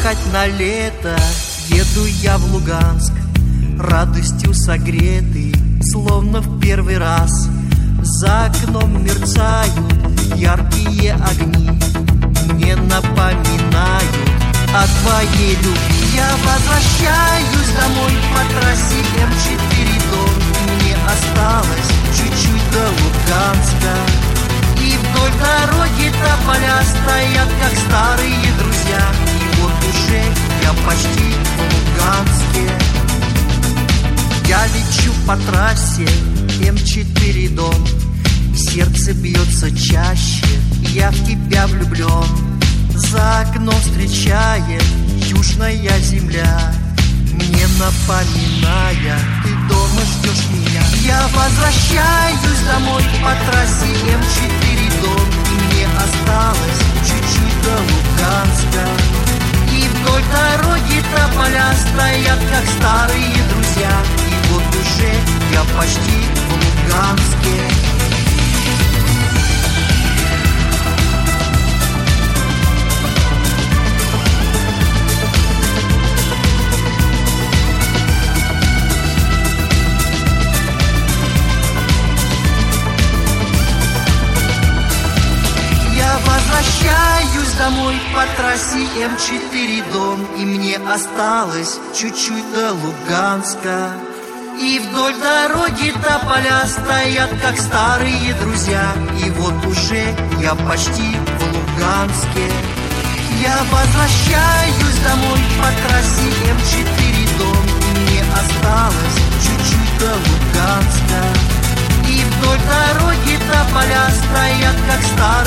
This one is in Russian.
отдыхать на лето еду я в Луганск, радостью согретый, словно в первый раз. За окном мерцают яркие огни, мне напоминают о твоей любви. Я возвращаюсь домой по трассе М4 Дон. Мне осталось чуть-чуть до Луганска, и вдоль дороги тополя стоят, как старые друзья. И вот уже я почти в Луганске. Я лечу по трассе М4 Дон, сердце бьется чаще, я в тебя влюблен. За окном встречает южная земля, мне напоминая, ты дома ждешь меня. Я возвращаюсь домой по трассе М4 Дон, и мне осталось чуть-чуть до Луганска. И вдоль дороги тополя стоят, как старые друзья. И вот уже я почти в Луганске. Возвращаюсь домой по трассе М4 Дон, и мне осталось чуть-чуть до Луганска. И вдоль дороги тополя стоят, как старые друзья. И вот уже я почти в Луганске. Я возвращаюсь домой по трассе М4 Дон, и мне осталось чуть-чуть до Луганска. И вдоль дороги тополя стоят, как старые